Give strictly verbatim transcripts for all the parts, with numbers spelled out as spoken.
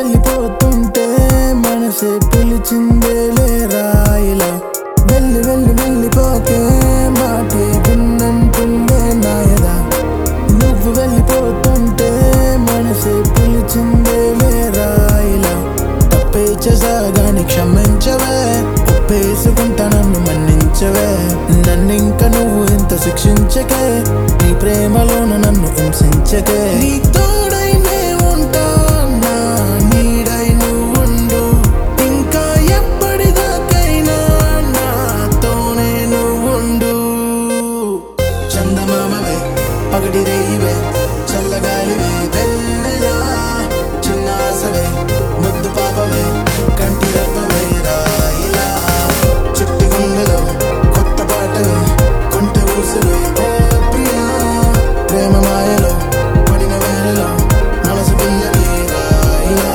వెళ్ళిపోతుంటే మనసే పిలిచిందే లేరాయిలా వెళ్ళి వెళ్ళి వెళ్ళిపోకే మాటే విన్నంటుందే నాయదా నువ్వు వెళ్ళిపోతుంటే మనసే పిలిచిందే లేరాయిలా తప్పే చేసాగాని క్షమించవే ఒప్పేసుకుంటా నన్ను మన్నించవే నన్నింక నువ్వు ఇంత శిక్షించకే నీ ప్రేమలోన నన్ను హింసించకే నీ తోడై నే ఉంటా నా నీడై నువ్వుండు ఇంకా ఎప్పటిదాకైనా నాతోనే నువ్వుండు చందమామవే పగటి రేయివే చల్లగాలివే వెన్నెలా చిన్న ఆశవే ముద్దు పాపవే కంటి రెప్పవే రాయిలా చిట్టి గుండెలో కొత్త పాటవే కొంటె ఊసువే ఓ ప్రియా ప్రేమ మాయలో పడిన వేళలో మనసు పిల్లకి రాయిలా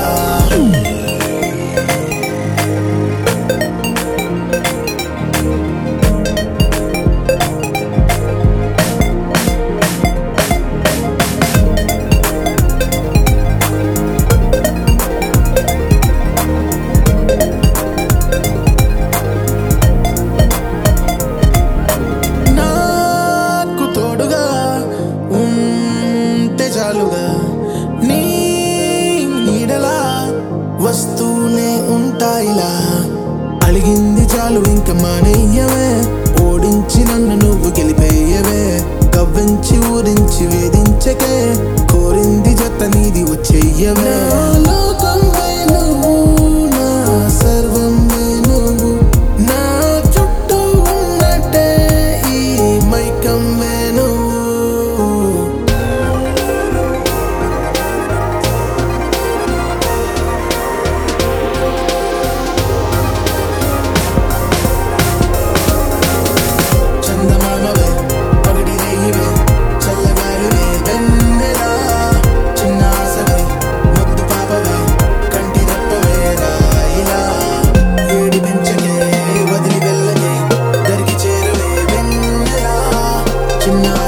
నాకు తోడుగా ఉంటే చాలుగా నీ నీడలా వస్తూనే ఉంటాయిలా అలిగింది చాలు ఇంక మానేయవే ఓడించి నన్ను నువ్వు గెలిపేయవే కవ్వించి ఊరించి వేధించకే కోరింది జత నీది వచ్చేయవే లోకంవే నువ్వు నా సర్వమే నువ్వు నా చుట్టూ ఉన్నట్టే ఈ మైకమ్మే నువ్వు చందమామవే పగటి రేయివే చల్లగాలివే వెన్నెలా చిన్న ఆశవే ముద్దు పాపవే కంటి రెప్పవే రాయిలా ఏడి పెంచకే వదిలి వెళ్ళకే దరికి చేరువే వెన్నెలా చిన్న